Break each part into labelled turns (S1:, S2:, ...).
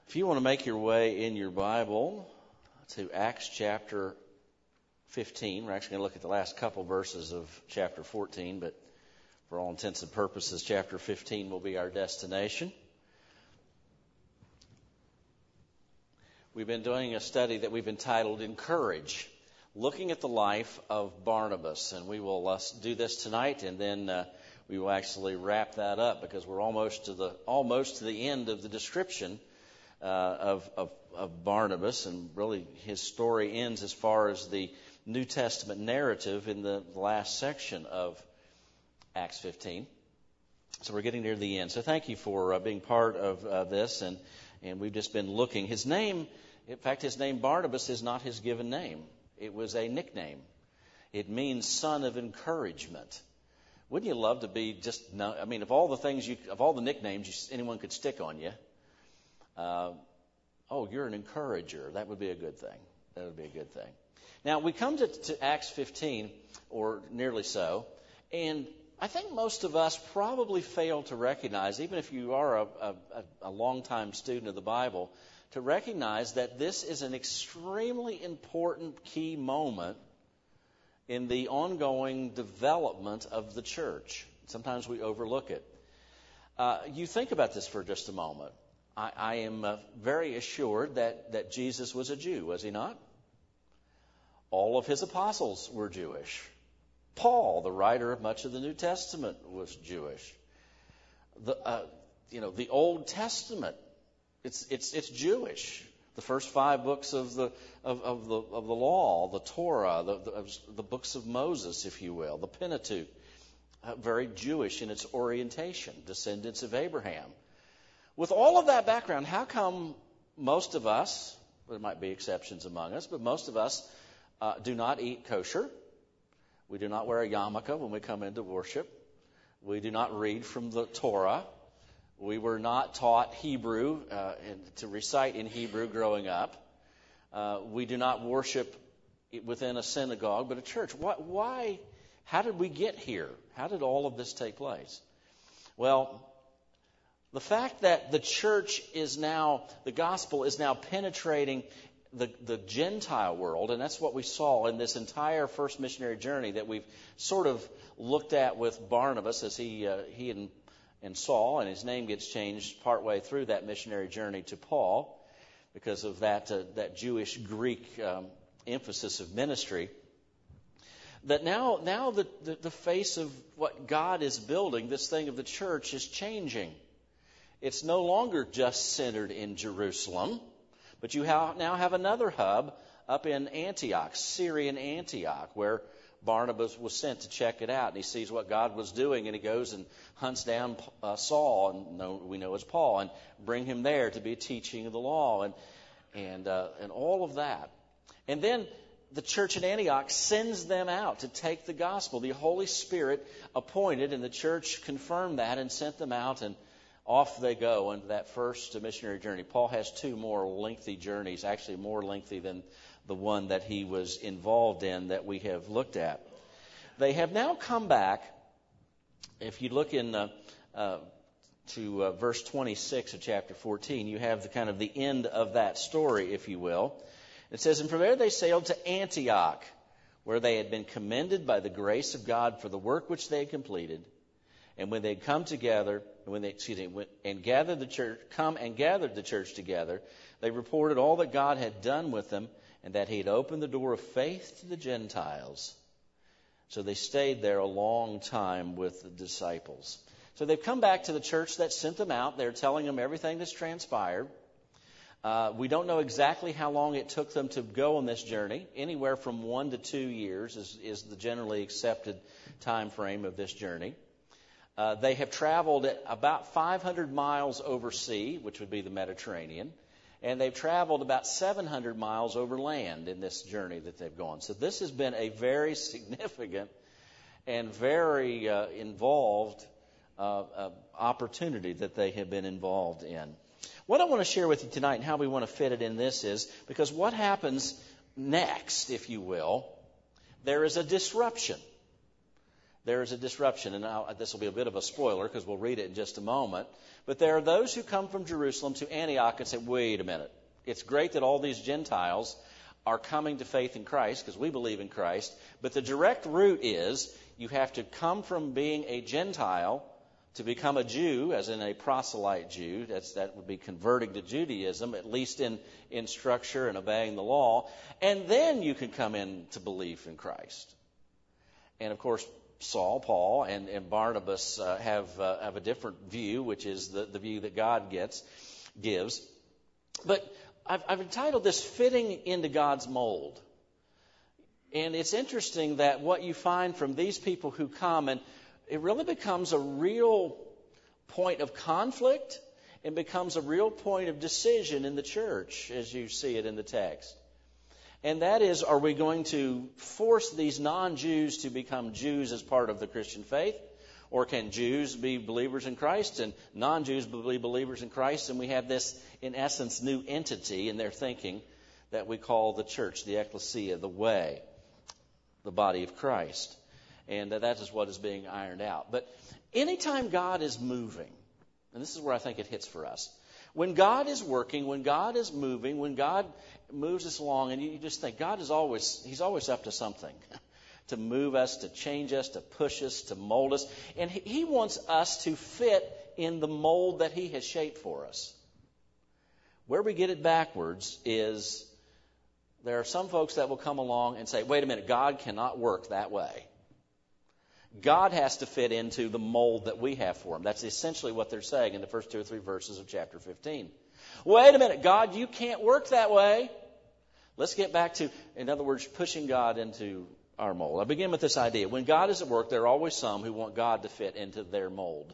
S1: If you want to make your way in your Bible to Acts chapter 15, we're actually going to look at the last couple verses of chapter 14, but for all intents and purposes, chapter 15 will be our destination. We've been doing a study that we've entitled Encourage, looking at the life of Barnabas, and we will do this tonight, and then we will actually wrap that up because we're almost to the end of the description of Barnabas, and really his story ends as far as the New Testament narrative in the last section of Acts 15. So we're getting near the end. So thank you for being part of this, and we've just been looking. His name Barnabas is not his given name. It was a nickname. It means son of encouragement. Wouldn't you love to be of all the nicknames anyone could stick on you, you're an encourager. That would be a good thing. Now, we come to Acts 15, or nearly so, and I think most of us probably fail to recognize, even if you are a long-time student of the Bible, to recognize that this is an extremely important key moment in the ongoing development of the church. Sometimes we overlook it. You think about this for just a moment. I am very assured that Jesus was a Jew, was he not? All of his apostles were Jewish. Paul, the writer of much of the New Testament, was Jewish. The Old Testament, it's Jewish. The first 5 books of the law, the Torah, the books of Moses, if you will, the Pentateuch, very Jewish in its orientation, descendants of Abraham. With all of that background, how come most of us, there might be exceptions among us, but most of us do not eat kosher? We do not wear a yarmulke when we come into worship. We do not read from the Torah. We were not taught Hebrew and to recite in Hebrew growing up. We do not worship within a synagogue, but a church. Why? How did we get here? How did all of this take place? Well, the fact that the gospel is now penetrating the Gentile world, and that's what we saw in this entire first missionary journey that we've sort of looked at with Barnabas as he and Saul, and his name gets changed partway through that missionary journey to Paul because of that Jewish Greek emphasis of ministry. That now the face of what God is building, this thing of the church, is changing. It's no longer just centered in Jerusalem, but you now have another hub up in Antioch, Syrian Antioch, where Barnabas was sent to check it out, and he sees what God was doing, and he goes and hunts down Saul, and we know as Paul, and bring him there to be a teaching of the law, and all of that. And then the church in Antioch sends them out to take the gospel. The Holy Spirit appointed, and the church confirmed that and sent them out, and off they go into that first missionary journey. Paul has 2 more lengthy journeys, actually more lengthy than the one that he was involved in that we have looked at. They have now come back. If you look in to verse 26 of chapter 14, you have the end of that story, if you will. It says, "And from there they sailed to Antioch, where they had been commended by the grace of God for the work which they had completed. And when they had come together, gathered the church together, they reported all that God had done with them, and that he had opened the door of faith to the Gentiles. So they stayed there a long time with the disciples." So they've come back to the church that sent them out. They're telling them everything that's transpired. We don't know exactly how long it took them to go on this journey. Anywhere from 1 to 2 years is the generally accepted time frame of this journey. They have traveled at about 500 miles over sea, which would be the Mediterranean, and they've traveled about 700 miles over land in this journey that they've gone. So this has been a very significant and very involved opportunity that they have been involved in. What I want to share with you tonight and how we want to fit it in this is, because what happens next, if you will, there is a disruption. there is a disruption. And now, this will be a bit of a spoiler because we'll read it in just a moment. But there are those who come from Jerusalem to Antioch and say, wait a minute. It's great that all these Gentiles are coming to faith in Christ because we believe in Christ. But the direct route is you have to come from being a Gentile to become a Jew, as in a proselyte Jew. That would be converting to Judaism, at least in structure and obeying the law. And then you can come into belief in Christ. And, of course, Saul, Paul, and Barnabas have a different view, which is the view that God gives. But I've entitled this Fitting into God's Mold. And it's interesting that what you find from these people who come, and it really becomes a real point of conflict and becomes a real point of decision in the church as you see it in the text. And that is, are we going to force these non-Jews to become Jews as part of the Christian faith? Or can Jews be believers in Christ and non-Jews be believers in Christ? And we have this, in essence, new entity in their thinking that we call the church, the ecclesia, the way, the body of Christ. And that is what is being ironed out. But anytime God is moving, and this is where I think it hits for us, when God is working, when God is moving, when God moves us along, and you just think He's always up to something, to move us, to change us, to push us, to mold us. And He wants us to fit in the mold that He has shaped for us. Where we get it backwards is there are some folks that will come along and say, wait a minute, God cannot work that way. God has to fit into the mold that we have for Him. That's essentially what they're saying in the first 2 or 3 verses of chapter 15. Wait a minute, God, you can't work that way. Let's get back to, in other words, pushing God into our mold. I begin with this idea. When God is at work, there are always some who want God to fit into their mold.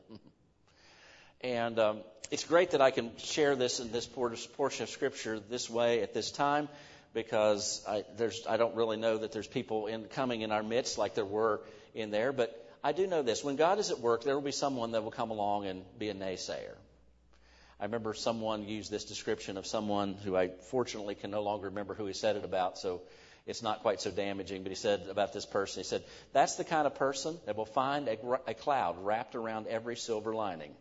S1: And it's great that I can share this in this portion of Scripture this way at this time, because I don't really know that there's people coming in our midst like there were in there. But I do know this. When God is at work, there will be someone that will come along and be a naysayer. I remember someone used this description of someone who I fortunately can no longer remember who he said it about, so it's not quite so damaging. But he said about this person, he said, that's the kind of person that will find a cloud wrapped around every silver lining.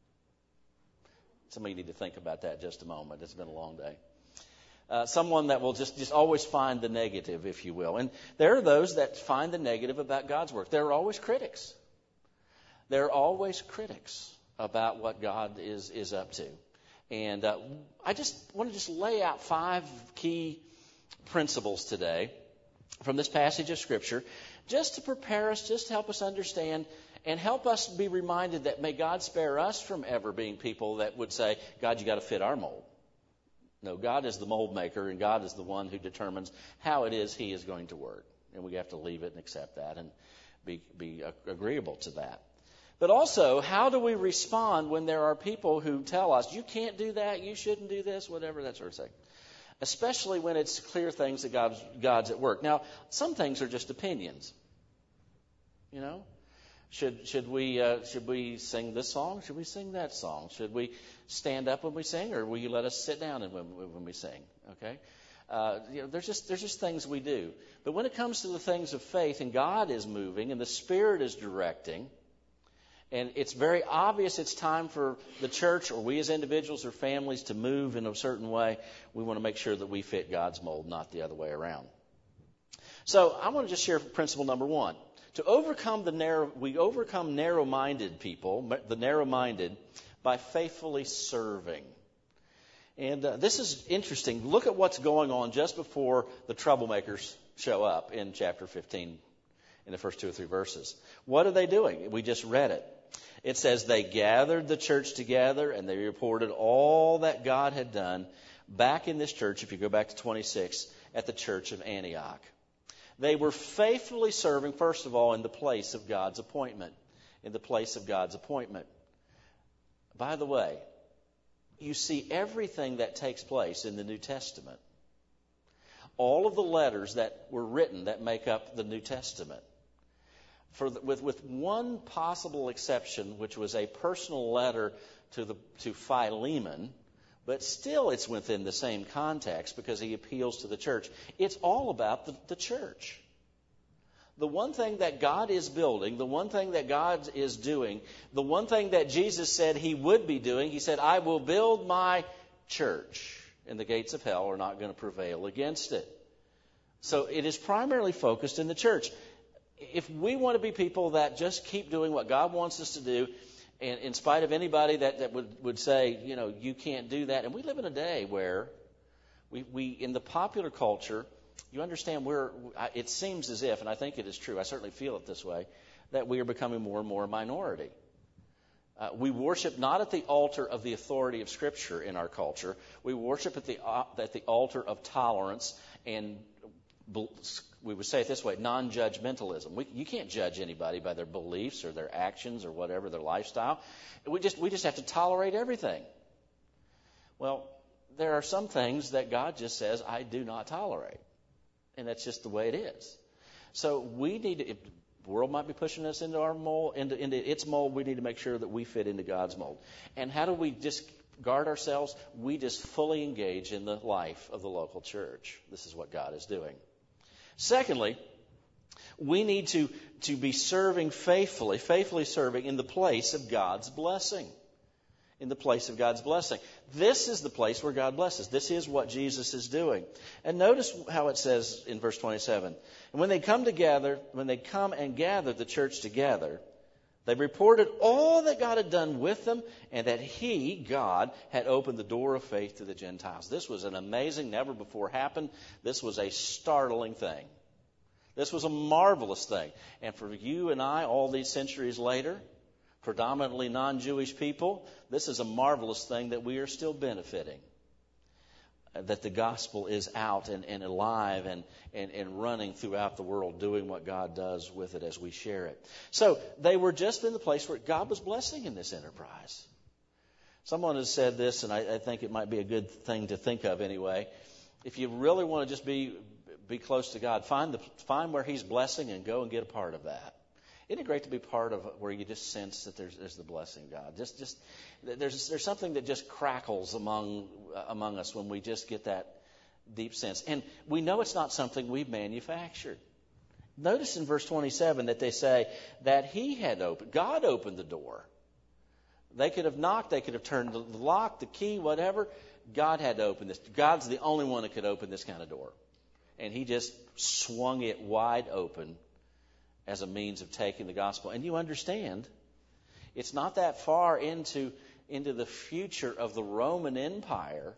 S1: Some of you need to think about that just a moment. It's been a long day. Someone that will just always find the negative, if you will. And there are those that find the negative about God's work. There are always critics. There are always critics about what God is up to. And I just want to lay out 5 key principles today from this passage of Scripture, just to prepare us, just to help us understand and help us be reminded that may God spare us from ever being people that would say, God, you got to fit our mold. No, God is the mold maker, and God is the one who determines how it is He is going to work. And we have to leave it and accept that and be agreeable to that. But also, how do we respond when there are people who tell us, you can't do that, you shouldn't do this, whatever, that sort of thing. Especially when it's clear things that God's at work. Now, some things are just opinions. You know? Should we sing this song? Should we sing that song? Should we stand up when we sing, or will you let us sit down when we sing? Okay, there's just things we do. But when it comes to the things of faith, and God is moving, and the Spirit is directing, and it's very obvious it's time for the church, or we as individuals or families, to move in a certain way, we want to make sure that we fit God's mold, not the other way around. So I want to just share principle number 1. To overcome we overcome narrow-minded people, the narrow-minded, by faithfully serving. And this is interesting. Look at what's going on just before the troublemakers show up in chapter 15, in the first 2 or 3 verses. What are they doing? We just read it. It says they gathered the church together and they reported all that God had done back in this church, if you go back to 26, at the church of Antioch. They were faithfully serving, first of all, in the place of God's appointment. In the place of God's appointment. By the way, you see everything that takes place in the New Testament. All of the letters that were written that make up the New Testament. With one possible exception, which was a personal letter to Philemon, but still it's within the same context because he appeals to the church. It's all about the church. The one thing that God is building, the one thing that God is doing, the one thing that Jesus said he would be doing, he said, I will build my church, and the gates of hell are not going to prevail against it. So it is primarily focused in the church. If we want to be people that just keep doing what God wants us to do, and in spite of anybody that would say, you can't do that, and we live in a day where we in the popular culture, you understand it seems as if, and I think it is true, I certainly feel it this way, that we are becoming more and more a minority. We worship not at the altar of the authority of Scripture in our culture. We worship at the altar of tolerance and, we would say it this way, non-judgmentalism. You can't judge anybody by their beliefs or their actions or whatever, their lifestyle. We just have to tolerate everything. Well, there are some things that God just says, I do not tolerate. And that's just the way it is. So we need to, if the world might be pushing us into our mold, into its mold, we need to make sure that we fit into God's mold. And how do we just guard ourselves? We just fully engage in the life of the local church. This is what God is doing. Secondly, we need to be serving faithfully serving in the place of God's blessing. In the place of God's blessing. This is the place where God blesses. This is what Jesus is doing. And notice how it says in verse 27. And when they come and gather the church together, they reported all that God had done with them and that He, God, had opened the door of faith to the Gentiles. This was an amazing, never before happened. This was a startling thing. This was a marvelous thing. And for you and I, all these centuries later, predominantly non-Jewish people, this is a marvelous thing that we are still benefiting. That the gospel is out and alive and running throughout the world, doing what God does with it as we share it. So they were just in the place where God was blessing in this enterprise. Someone has said this, and I think it might be a good thing to think of anyway. If you really want to just be close to God, find where He's blessing and go and get a part of that. Isn't it great to be part of where you just sense that there's the blessing of God? Just there's something that just crackles among us when we just get that deep sense. And we know it's not something we've manufactured. Notice in verse 27 that they say that God opened the door. They could have knocked, they could have turned the lock, the key, whatever. God had to open this. God's the only one that could open this kind of door. And He just swung it wide open as a means of taking the gospel. And you understand, it's not that far into the future of the Roman Empire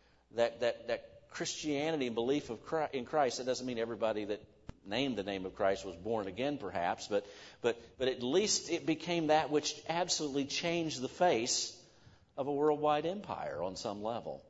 S1: that Christianity and belief in Christ, that doesn't mean everybody that named the name of Christ was born again, perhaps, but at least it became that which absolutely changed the face of a worldwide empire on some level.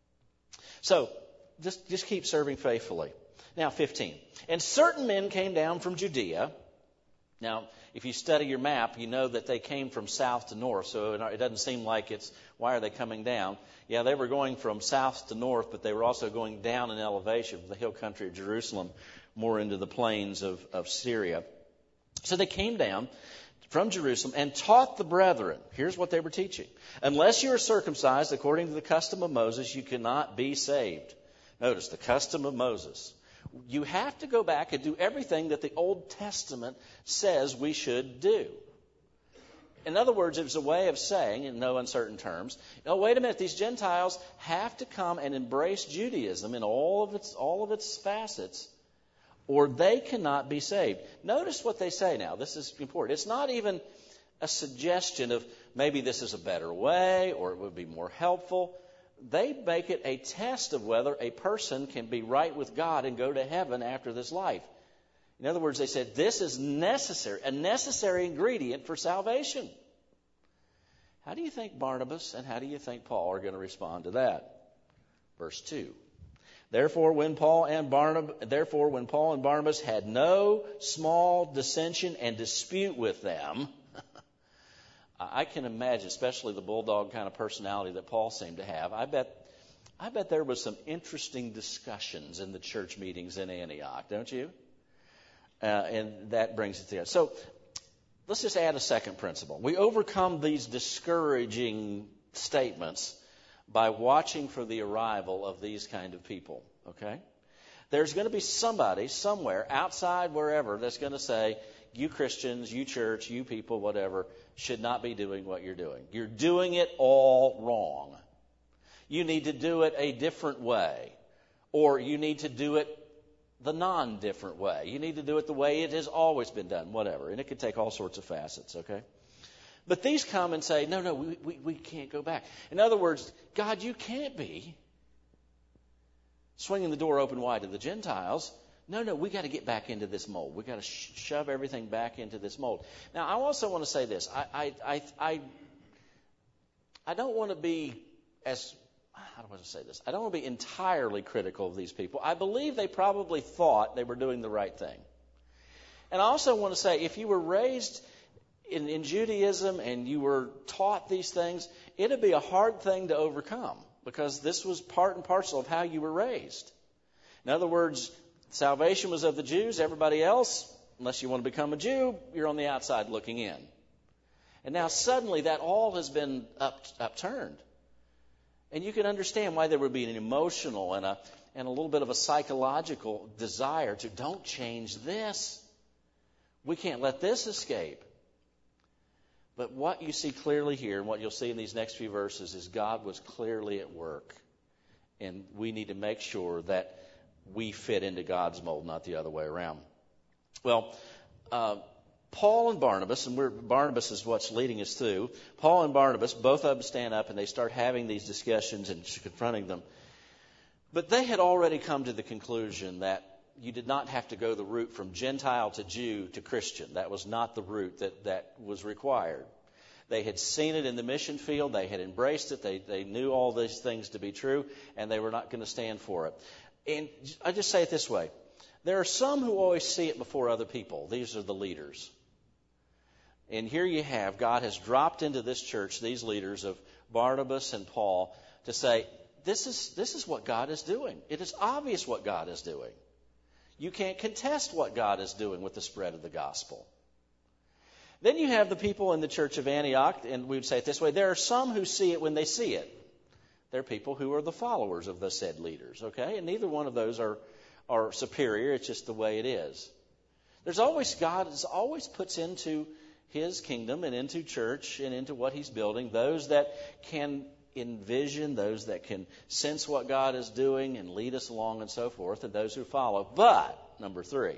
S1: So, just keep serving faithfully. Now, 15. And certain men came down from Judea. Now, if you study your map, you know that they came from south to north, so it doesn't seem like why are they coming down? Yeah, they were going from south to north, but they were also going down in elevation from the hill country of Jerusalem, more into the plains of Syria. So they came down from Jerusalem and taught the brethren. Here's what they were teaching. Unless you are circumcised according to the custom of Moses, you cannot be saved. Notice, the custom of Moses. You have to go back and do everything that the Old Testament says we should do. In other words, it was a way of saying, in no uncertain terms, wait a minute, these Gentiles have to come and embrace Judaism in all of its facets, or they cannot be saved. Notice what they say now. This is important. It's not even a suggestion of maybe this is a better way or it would be more helpful. They make it a test of whether a person can be right with God and go to heaven after this life. In other words, they said this is necessary, a necessary ingredient for salvation. How do you think Barnabas and how do you think Paul are going to respond to that? Verse 2. Therefore, when Paul and Barnabas had no small dissension and dispute with them, I can imagine, especially the bulldog kind of personality that Paul seemed to have, I bet there was some interesting discussions in the church meetings in Antioch, don't you? And that brings it together. So let's just add a second principle. We overcome these discouraging statements by watching for the arrival of these kind of people, okay? There's going to be somebody somewhere outside wherever that's going to say, you Christians, you church, you people, whatever, should not be doing what you're doing. You're doing it all wrong. You need to do it a different way. Or you need to do it the non-different way. You need to do it the way it has always been done, whatever. And it could take all sorts of facets, okay? But these come and say, no, we can't go back. In other words, God, you can't be swinging the door open wide to the Gentiles. No, we got to get back into this mold. We got to shove everything back into this mold. Now, I also want to say this. I don't want to be how do I say this? I don't want to be entirely critical of these people. I believe they probably thought they were doing the right thing. And I also want to say, if you were raised in Judaism and you were taught these things, it would be a hard thing to overcome because this was part and parcel of how you were raised. In other words, salvation was of the Jews. Everybody else, unless you want to become a Jew, you're on the outside looking in. And now suddenly that all has been upturned. And you can understand why there would be an emotional and a little bit of a psychological desire to don't change this. We can't let this escape. But what you see clearly here, and what you'll see in these next few verses, is God was clearly at work. And we need to make sure that we fit into God's mold, not the other way around. Well, Paul and Barnabas, and Barnabas is what's leading us through. Paul and Barnabas, both of them stand up and they start having these discussions and confronting them. But they had already come to the conclusion that you did not have to go the route from Gentile to Jew to Christian. That was not the route that was required. They had seen it in the mission field. They had embraced it. They knew all these things to be true, and they were not going to stand for it. And I just say it this way. There are some who always see it before other people. These are the leaders. And here you have, God has dropped into this church these leaders of Barnabas and Paul to say, this is what God is doing. It is obvious what God is doing. You can't contest what God is doing with the spread of the gospel. Then you have the people in the church of Antioch, and we would say it this way, there are some who see it when they see it. They're people who are the followers of the said leaders, okay? And neither one of those are superior. It's just the way it is. God always puts into His kingdom and into church and into what He's building those that can envision, those that can sense what God is doing and lead us along and so forth, and those who follow. But, number 3,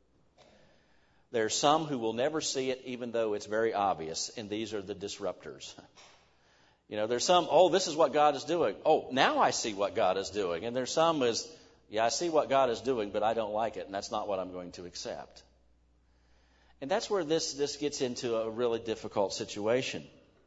S1: there are some who will never see it even though it's very obvious, and these are the disruptors. There's some, this is what God is doing. Now I see what God is doing. And there's some I see what God is doing, but I don't like it, and that's not what I'm going to accept. And that's where this gets into a really difficult situation.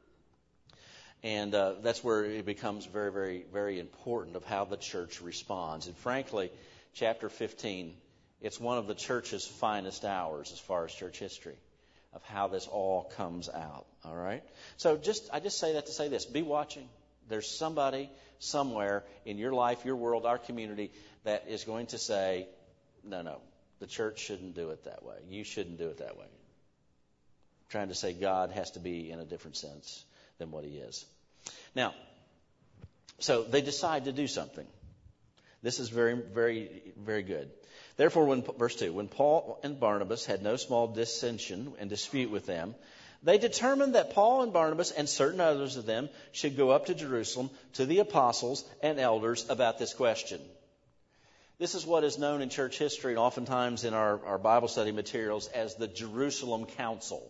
S1: And that's where it becomes very, very, very important of how the church responds. And frankly, chapter 15, it's one of the church's finest hours as far as church history of how this all comes out. All right? So I just say that to say this. Be watching. There's somebody somewhere in your life, your world, our community that is going to say, no, the church shouldn't do it that way. You shouldn't do it that way. I'm trying to say God has to be in a different sense than what He is. Now, so they decide to do something. This is very, very, very good. Therefore, verse 2, when Paul and Barnabas had no small dissension and dispute with them, they determined that Paul and Barnabas and certain others of them should go up to Jerusalem to the apostles and elders about this question. This is what is known in church history and oftentimes in our Bible study materials as the Jerusalem Council.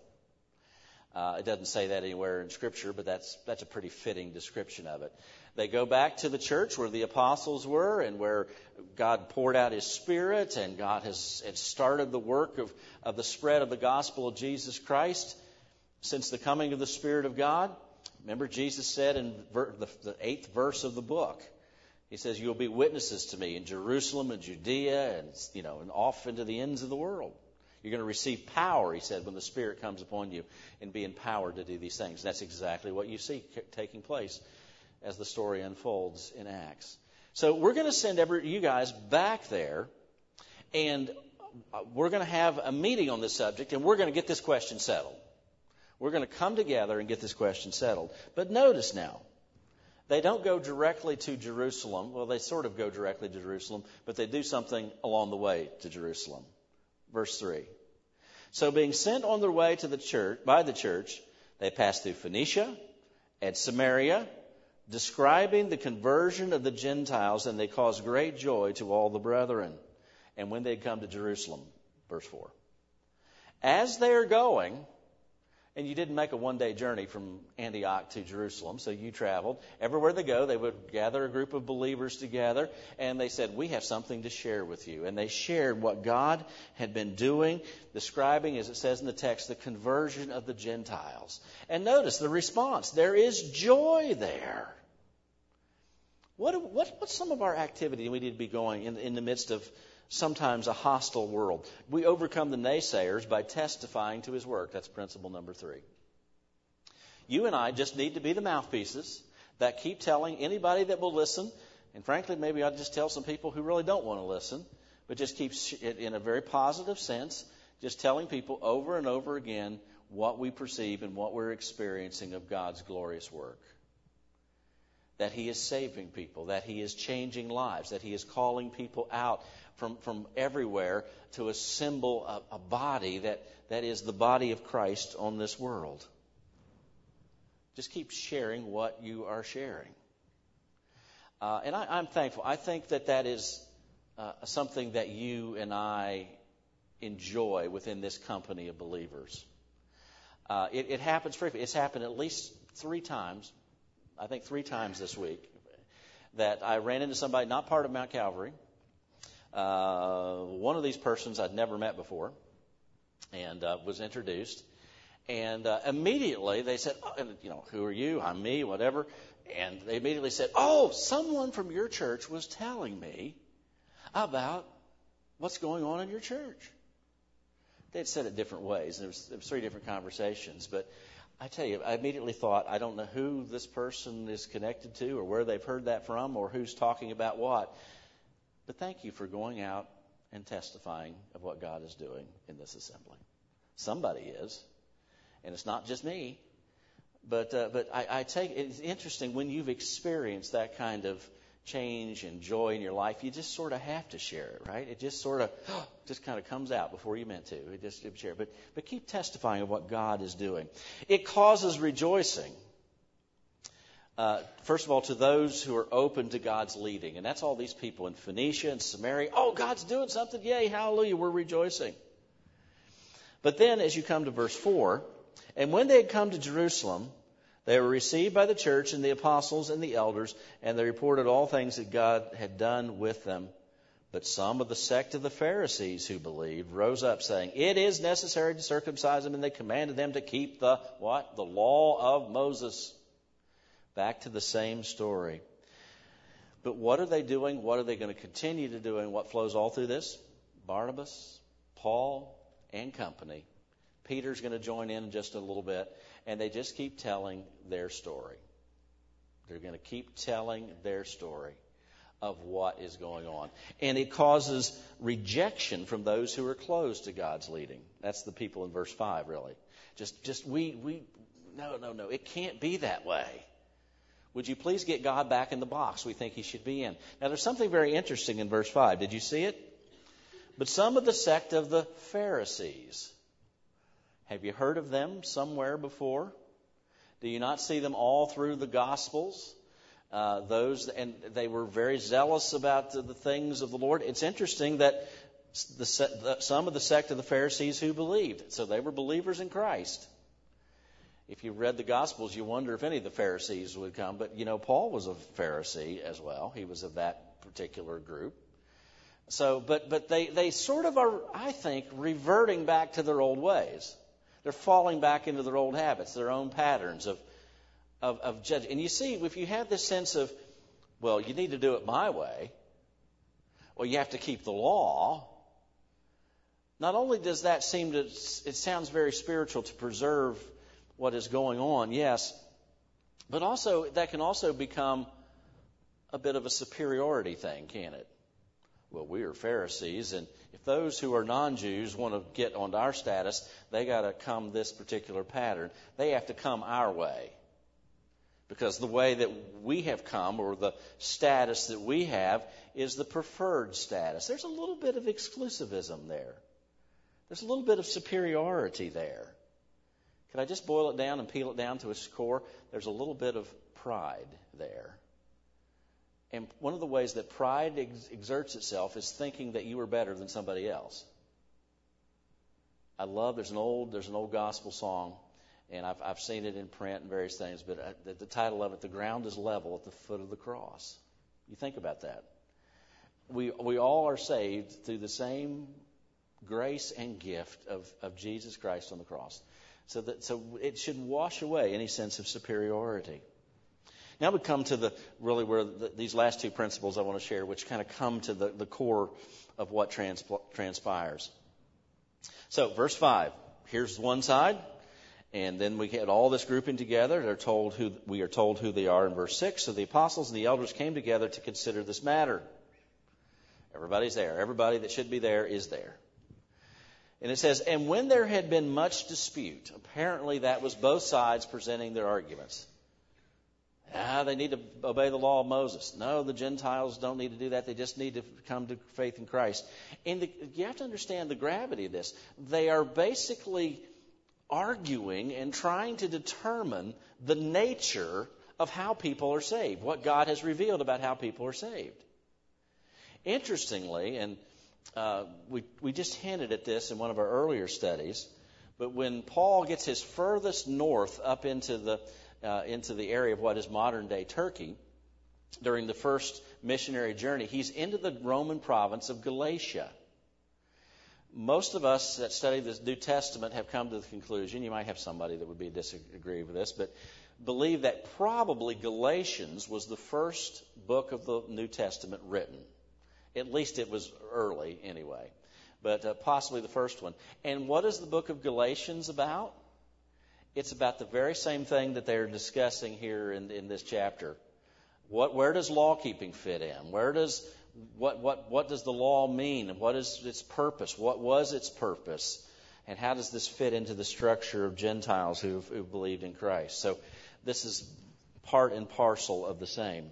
S1: It doesn't say that anywhere in Scripture, but that's a pretty fitting description of it. They go back to the church where the apostles were and where God poured out His Spirit and God has started the work of the spread of the gospel of Jesus Christ since the coming of the Spirit of God. Remember, Jesus said in the 8th verse of the book, He says, you'll be witnesses to me in Jerusalem and Judea and off into the ends of the world. You're going to receive power, He said, when the Spirit comes upon you and be empowered to do these things. And that's exactly what you see taking place as the story unfolds in Acts. So we're going to send you guys back there, and we're going to have a meeting on this subject, and we're going to get this question settled. We're going to come together and get this question settled. But notice now they don't go directly to Jerusalem. Well, they sort of go directly to Jerusalem, but they do something along the way to Jerusalem. Verse 3. So being sent on their way to the church, by the church, they passed through Phoenicia and Samaria, describing the conversion of the Gentiles, and they caused great joy to all the brethren. And when they had come to Jerusalem, verse 4. As they are going, and you didn't make a one-day journey from Antioch to Jerusalem, so you traveled. Everywhere they go, they would gather a group of believers together, and they said, we have something to share with you. And they shared what God had been doing, describing, as it says in the text, the conversion of the Gentiles. And notice the response. There is joy there. What's some of our activity we need to be going in the midst of sometimes a hostile world? We overcome the naysayers by testifying to his work. That's principle number 3. You and I just need to be the mouthpieces that keep telling anybody that will listen, and frankly, maybe I'll just tell some people who really don't want to listen, but just keep, in a very positive sense, just telling people over and over again what we perceive and what we're experiencing of God's glorious work. That he is saving people, that he is changing lives, that he is calling people out from everywhere to assemble a body that is the body of Christ on this world. Just keep sharing what you are sharing. And I'm thankful. I think that is something that you and I enjoy within this company of believers. It happens frequently. It's happened at least 3 times. I think 3 times this week, that I ran into somebody not part of Mount Calvary. One of these persons I'd never met before, and was introduced. And immediately they said, who are you? I'm me, whatever. And they immediately said, someone from your church was telling me about what's going on in your church. They'd said it different ways. There was 3 different conversations, but I tell you, I immediately thought, I don't know who this person is connected to or where they've heard that from or who's talking about what. But thank you for going out and testifying of what God is doing in this assembly. Somebody is, and it's not just me. But I take it's interesting when you've experienced that kind of change and joy in your life, you just sort of have to share it, right? It just sort of just kind of comes out before you meant to. It just share. But keep testifying of what God is doing. It causes rejoicing. First of all, to those who are open to God's leading. And that's all these people in Phoenicia and Samaria. Oh, God's doing something. Yay, hallelujah, we're rejoicing. But then as you come to verse 4, and when they had come to Jerusalem, they were received by the church and the apostles and the elders, and they reported all things that God had done with them. But some of the sect of the Pharisees who believed rose up, saying, it is necessary to circumcise them, and they commanded them to keep the what? The law of Moses. Back to the same story. But what are they doing? What are they going to continue to do? And what flows all through this? Barnabas, Paul, and company. Peter's going to join in just a little bit. And they just keep telling their story. They're going to keep telling their story of what is going on. And it causes rejection from those who are closed to God's leading. That's the people in verse 5, really. No, it can't be that way. Would you please get God back in the box we think he should be in? Now, there's something very interesting in verse 5. Did you see it? But some of the sect of the Pharisees. Have you heard of them somewhere before? Do you not see them all through the Gospels? And they were very zealous about the things of the Lord. It's interesting that some of the sect of the Pharisees who believed. So they were believers in Christ. If you read the Gospels, you wonder if any of the Pharisees would come. But, Paul was a Pharisee as well. He was of that particular group. So, but they sort of are, I think, reverting back to their old ways. They're falling back into their old habits, their own patterns of judging. And you see, if you have this sense of, well, you need to do it my way, well, you have to keep the law. Not only does that it sounds very spiritual to preserve what is going on, yes, but also that can also become a bit of a superiority thing, can't it? Well, we are Pharisees, and if those who are non-Jews want to get onto our status, they got to come this particular pattern. They have to come our way Because the way that we have come, or the status that we have, is the preferred status. There's a little bit of exclusivism there. There's a little bit of superiority there. Can I just boil it down and peel it down to its core? There's a little bit of pride there. And one of the ways that pride exerts itself is thinking that you are better than somebody else. There's an old gospel song, and I've seen it in print and various things, but the title of it, "The Ground is Level at the Foot of the Cross." You think about that. We all are saved through the same grace and gift of Jesus Christ on the cross. So it should wash away any sense of superiority. Now we come to these last two principles I want to share, which kind of come to the core of what transpires. So verse 5, here's one side, and then we get all this grouping together. We are told who they are in verse 6. So the apostles and the elders came together to consider this matter. Everybody's there. Everybody that should be there is there. And it says, and when there had been much dispute, apparently that was both sides presenting their arguments. They need to obey the law of Moses. No, the Gentiles don't need to do that. They just need to come to faith in Christ. And you have to understand the gravity of this. They are basically arguing and trying to determine the nature of how people are saved, what God has revealed about how people are saved. Interestingly, and we just hinted at this in one of our earlier studies, but when Paul gets his furthest north up into the area of what is modern-day Turkey, during the first missionary journey, he's into the Roman province of Galatia. Most of us that study the New Testament have come to the conclusion, you might have somebody that would disagree with this, but believe that probably Galatians was the first book of the New Testament written. At least it was early anyway, but possibly the first one. And what is the book of Galatians about? It's about the very same thing that they're discussing here in this chapter. Where does law keeping fit in? What does the law mean? And what is its purpose? What was its purpose? And how does this fit into the structure of Gentiles who believed in Christ? So this is part and parcel of the same.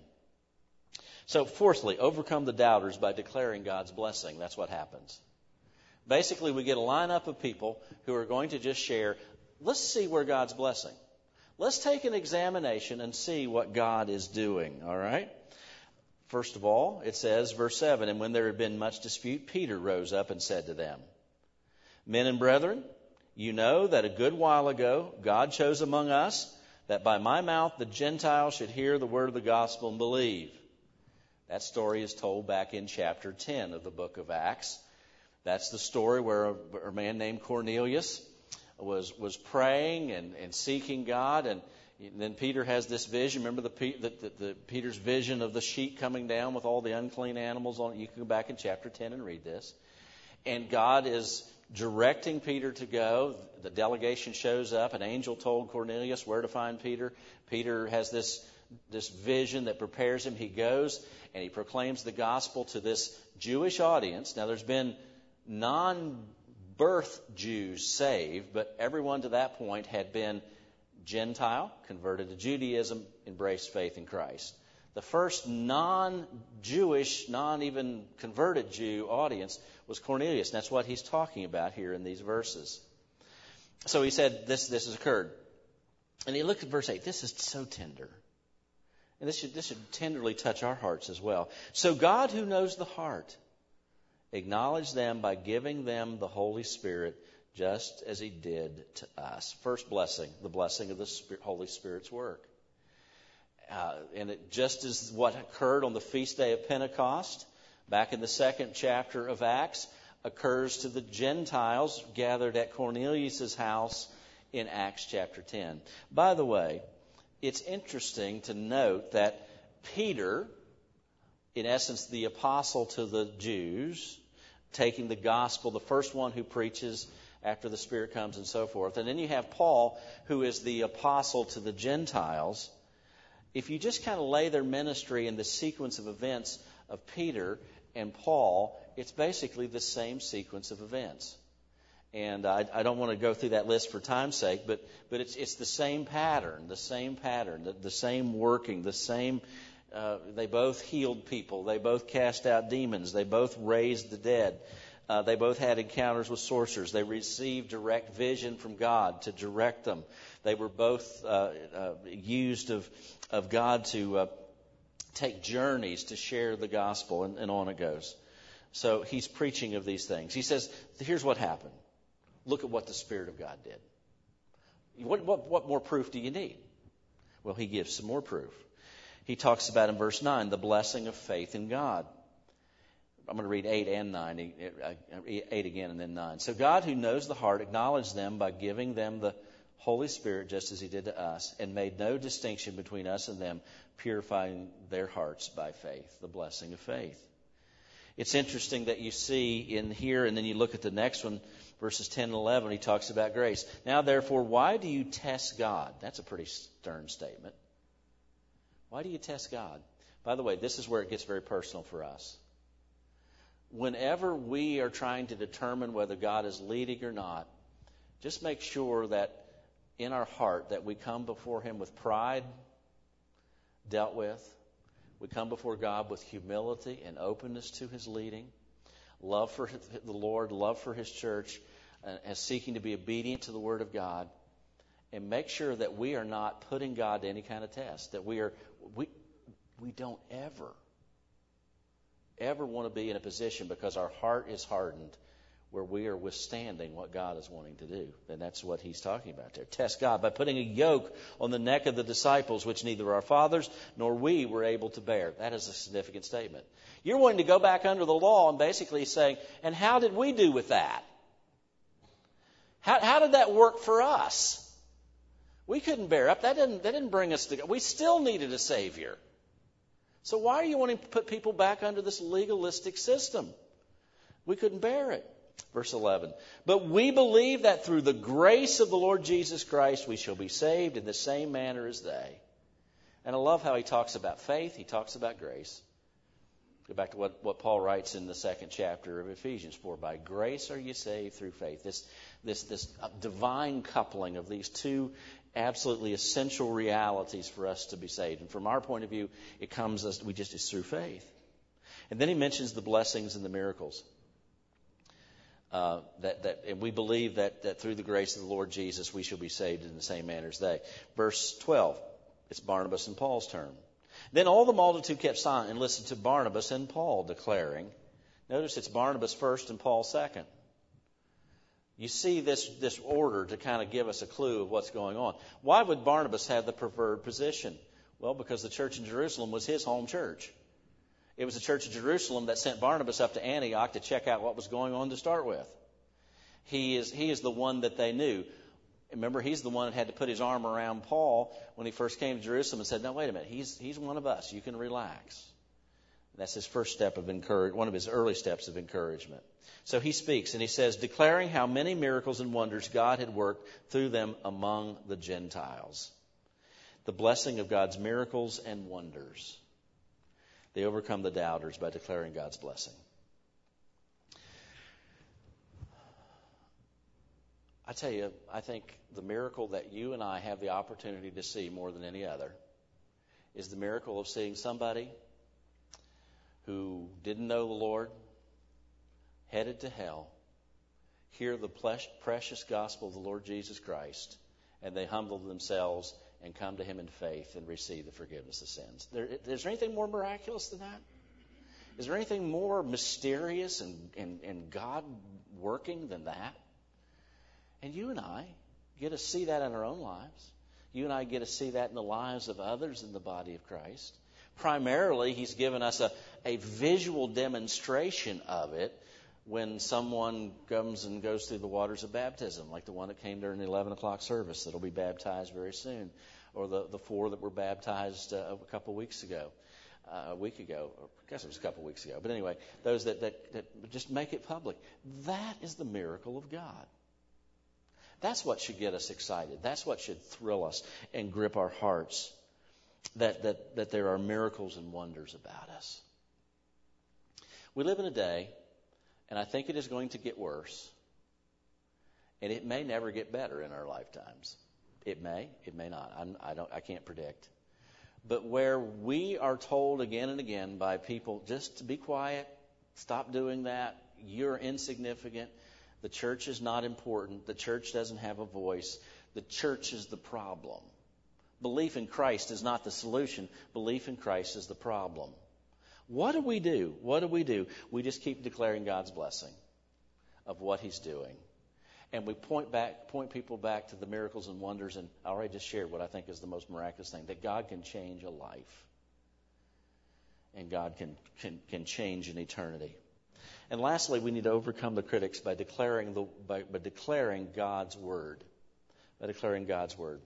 S1: So fourthly, overcome the doubters by declaring God's blessing. That's what happens. Basically, we get a lineup of people who are going to just share, let's see where God's blessing. Let's take an examination and see what God is doing, all right? First of all, it says, verse 7, and when there had been much dispute, Peter rose up and said to them, men and brethren, you know that a good while ago God chose among us that by my mouth the Gentiles should hear the word of the gospel and believe. That story is told back in chapter 10 of the book of Acts. That's the story where a man named Cornelius was praying and seeking God, and then Peter has this vision. Remember the Peter's vision of the sheet coming down with all the unclean animals on it. You can go back in chapter 10 and read this. And God is directing Peter to go. The delegation shows up. An angel told Cornelius where to find Peter. Peter has this vision that prepares him. He goes and he proclaims the gospel to this Jewish audience. Now, there's been non-birth Jews saved, but everyone to that point had been Gentile, converted to Judaism, embraced faith in Christ. The first non-Jewish, non-even converted Jew audience was Cornelius. And that's what he's talking about here in these verses. So he said, this has occurred. And he looked at verse 8. This is so tender. And this should tenderly touch our hearts as well. So God, who knows the heart, acknowledged them by giving them the Holy Spirit, just as he did to us. First blessing, the blessing of the Holy Spirit's work. And it just as what occurred on the feast day of Pentecost, back in the second chapter of Acts, occurs to the Gentiles gathered at Cornelius' house in Acts chapter 10. By the way, it's interesting to note that Peter, in essence, the apostle to the Jews, taking the gospel, the first one who preaches after the Spirit comes and so forth. And then you have Paul, who is the apostle to the Gentiles. If you just kind of lay their ministry in the sequence of events of Peter and Paul, it's basically the same sequence of events. And I don't want to go through that list for time's sake, but it's the same pattern, the same working, the same. They both healed people. They both cast out demons. They both raised the dead. They both had encounters with sorcerers. They received direct vision from God to direct them. They were both used of God to take journeys to share the gospel, and on it goes. So he's preaching of these things. He says, here's what happened. Look at what the Spirit of God did. What more proof do you need? Well, he gives some more proof. He talks about in verse 9, the blessing of faith in God. I'm going to read 8 and 9, 8 again and then 9. So God, who knows the heart, acknowledged them by giving them the Holy Spirit just as he did to us, and made no distinction between us and them, purifying their hearts by faith, the blessing of faith. It's interesting that you see in here, and then you look at the next one, verses 10 and 11, he talks about grace. Now, therefore, why do you test God? That's a pretty stern statement. Why do you test God? By the way, this is where it gets very personal for us. Whenever we are trying to determine whether God is leading or not, just make sure that in our heart that we come before him with pride dealt with. We come before God with humility and openness to his leading, love for the Lord, love for his church, and seeking to be obedient to the word of God. And make sure that we are not putting God to any kind of test, that we don't ever want to be in a position because our heart is hardened where we are withstanding what God is wanting to do. And that's what he's talking about there. Test God by putting a yoke on the neck of the disciples, which neither our fathers nor we were able to bear. That is a significant statement. You're wanting to go back under the law and basically saying, and how did we do with that? How did that work for us? We couldn't bear up. That didn't bring us to God. We still needed a Savior. So why are you wanting to put people back under this legalistic system? We couldn't bear it. Verse 11, but we believe that through the grace of the Lord Jesus Christ we shall be saved in the same manner as they. And I love how he talks about faith. He talks about grace. Go back to what Paul writes in the second chapter of Ephesians 4. By grace are you saved through faith. This divine coupling of these two absolutely essential realities for us to be saved. And from our point of view, it comes as it's through faith. And then he mentions the blessings and the miracles. And we believe that through the grace of the Lord Jesus, we shall be saved in the same manner as they. Verse 12, it's Barnabas and Paul's turn. Then all the multitude kept silent and listened to Barnabas and Paul declaring. Notice it's Barnabas first and Paul second. You see this order to kind of give us a clue of what's going on. Why would Barnabas have the preferred position? Well, because the church in Jerusalem was his home church. It was the church of Jerusalem that sent Barnabas up to Antioch to check out what was going on to start with. He is the one that they knew. Remember, he's the one that had to put his arm around Paul when he first came to Jerusalem and said, no, wait a minute, he's one of us. You can relax. That's his first step of encouragement, one of his early steps of encouragement. So he speaks and he says, declaring how many miracles and wonders God had worked through them among the Gentiles. The blessing of God's miracles and wonders. They overcome the doubters by declaring God's blessing. I tell you, I think the miracle that you and I have the opportunity to see more than any other is the miracle of seeing somebody who didn't know the Lord, headed to hell, hear the precious gospel of the Lord Jesus Christ, and they humble themselves and come to him in faith and receive the forgiveness of sins. Is there anything more miraculous than that? Is there anything more mysterious and God working than that? And you and I get to see that in our own lives. You and I get to see that in the lives of others in the body of Christ. Primarily, he's given us a visual demonstration of it when someone comes and goes through the waters of baptism, like the one that came during the 11 o'clock service that'll be baptized very soon, or the four that were baptized a week ago. I guess it was a couple weeks ago. But anyway, those that just make it public. That is the miracle of God. That's what should get us excited. That's what should thrill us and grip our hearts, that there are miracles and wonders about us. We live in a day, and I think it is going to get worse, And it may never get better in our lifetimes. It may not. I can't predict. But where we are told again and again by people just to be quiet, stop doing that, you're insignificant, the church is not important, the church doesn't have a voice, the church is the problem. Belief in Christ is not the solution. Belief in Christ is the problem. What do we do? We just keep declaring God's blessing of what He's doing. And we point people back to the miracles and wonders, and I already just shared what I think is the most miraculous thing, that God can change a life. And God can change an eternity. And lastly, we need to overcome the critics by declaring God's word. By declaring God's word.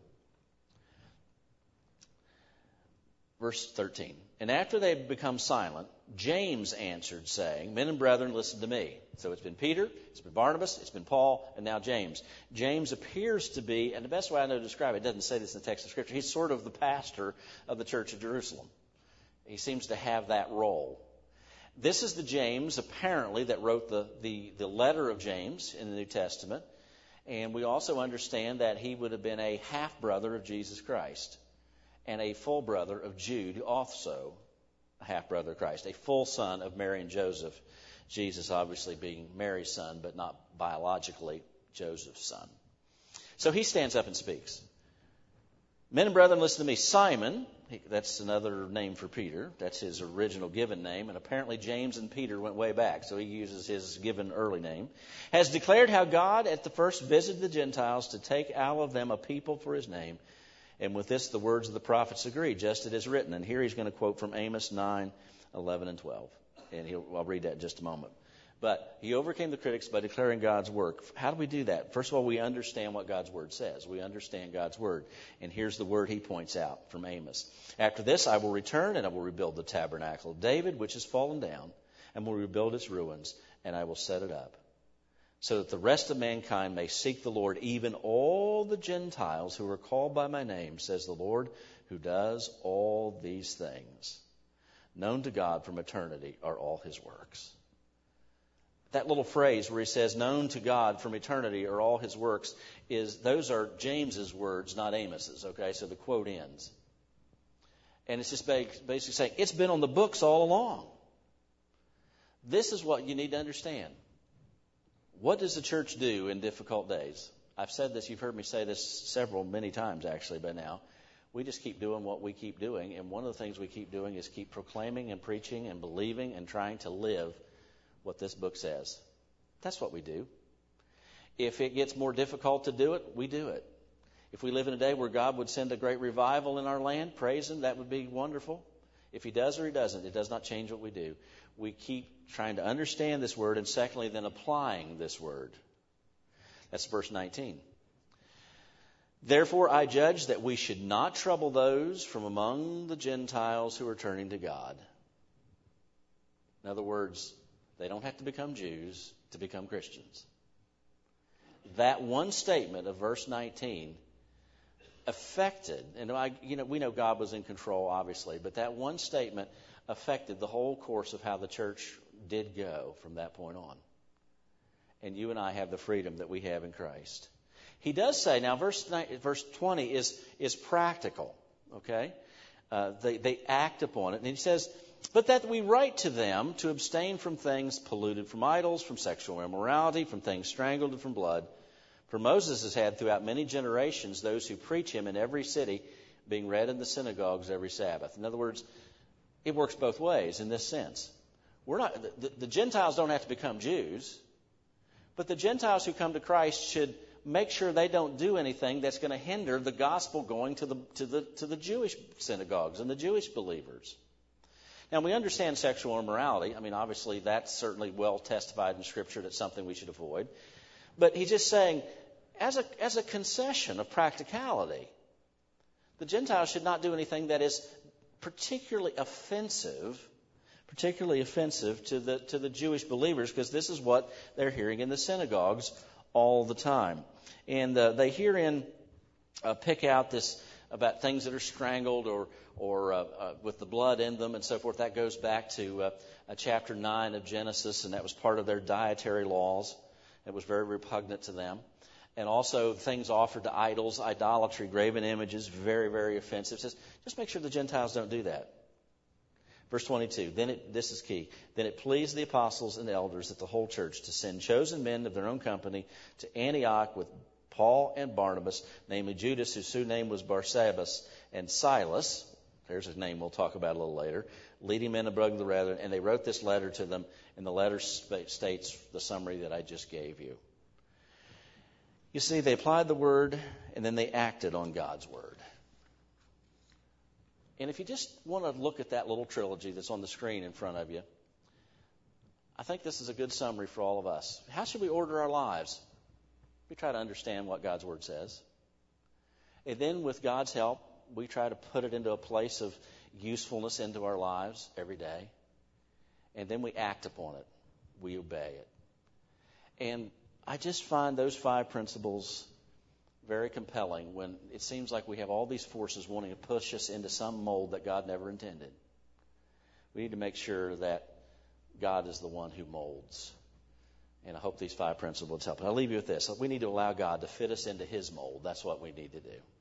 S1: Verse 13. And after they had become silent, James answered, saying, Men and brethren, listen to me. So it's been Peter, it's been Barnabas, it's been Paul, and now James. James appears to be, and the best way I know to describe it, doesn't say this in the text of Scripture, he's sort of the pastor of the church of Jerusalem. He seems to have that role. This is the James, apparently, that wrote the letter of James in the New Testament. And we also understand that he would have been a half-brother of Jesus Christ and a full brother of Jude, also a half-brother of Christ, a full son of Mary and Joseph, Jesus obviously being Mary's son, but not biologically Joseph's son. So he stands up and speaks. Men and brethren, listen to me. Simon, that's another name for Peter. That's his original given name. And apparently James and Peter went way back, so he uses his given early name. Has declared how God at the first visited the Gentiles to take out of them a people for His name. And with this, the words of the prophets agree, just as it is written. And here he's going to quote from Amos 9, 11, and 12. And I'll read that in just a moment. But he overcame the critics by declaring God's work. How do we do that? First of all, we understand what God's word says. We understand God's word. And here's the word he points out from Amos. After this, I will return and I will rebuild the tabernacle of David, which has fallen down, and will rebuild its ruins, and I will set it up, so that the rest of mankind may seek the Lord, even all the Gentiles who are called by my name, says the Lord, who does all these things. Known to God from eternity are all His works. That little phrase where he says, known to God from eternity are all His works, those are James's words, not Amos's. Okay, so the quote ends. And it's just basically saying, it's been on the books all along. This is what you need to understand. What does the church do in difficult days? I've said this, you've heard me say this many times actually by now. We just keep doing what we keep doing. And one of the things we keep doing is keep proclaiming and preaching and believing and trying to live what this book says. That's what we do. If it gets more difficult to do it, we do it. If we live in a day where God would send a great revival in our land, praise Him, that would be wonderful. If He does or He doesn't, it does not change what we do. We keep trying to understand this word, and secondly, then applying this word. That's verse 19. Therefore, I judge that we should not trouble those from among the Gentiles who are turning to God. In other words, they don't have to become Jews to become Christians. That one statement of verse 19 affected, and we know God was in control, obviously, but that one statement affected the whole course of how the church did go from that point on. And you and I have the freedom that we have in Christ. He does say, now verse 20 is practical, okay? They act upon it. And he says, but that we write to them to abstain from things polluted from idols, from sexual immorality, from things strangled, and from blood. For Moses has had throughout many generations those who preach him in every city, being read in the synagogues every Sabbath. In other words, it works both ways in this sense. The Gentiles don't have to become Jews, but the Gentiles who come to Christ should make sure they don't do anything that's going to hinder the gospel going to the Jewish synagogues and the Jewish believers. Now, we understand sexual immorality. I mean, obviously, that's certainly well testified in Scripture. That's something we should avoid. But he's just saying, as a concession of practicality, the Gentiles should not do anything that is particularly offensive to the Jewish believers, because this is what they're hearing in the synagogues all the time. And they herein pick out this about things that are strangled or with the blood in them and so forth. That goes back to chapter 9 of Genesis, and that was part of their dietary laws. It was very repugnant to them. And also things offered to idols, idolatry, graven images, very, very offensive. It says, just make sure the Gentiles don't do that. Verse 22, this is key. Then it pleased the apostles and elders at the whole church to send chosen men of their own company to Antioch with Paul and Barnabas, namely Judas, whose surname was Barsabbas, and Silas, there's his name we'll talk about a little later, leading men of the brethren, and they wrote this letter to them, and the letter states the summary that I just gave you. You see, they applied the word, and then they acted on God's word. And if you just want to look at that little trilogy that's on the screen in front of you, I think this is a good summary for all of us. How should we order our lives? We try to understand what God's word says. And then with God's help, we try to put it into a place of usefulness into our lives every day. And then we act upon it. We obey it. And I just find those 5 principles very compelling when it seems like we have all these forces wanting to push us into some mold that God never intended. We need to make sure that God is the one who molds. And I hope these 5 principles help. And I'll leave you with this. We need to allow God to fit us into his mold. That's what we need to do.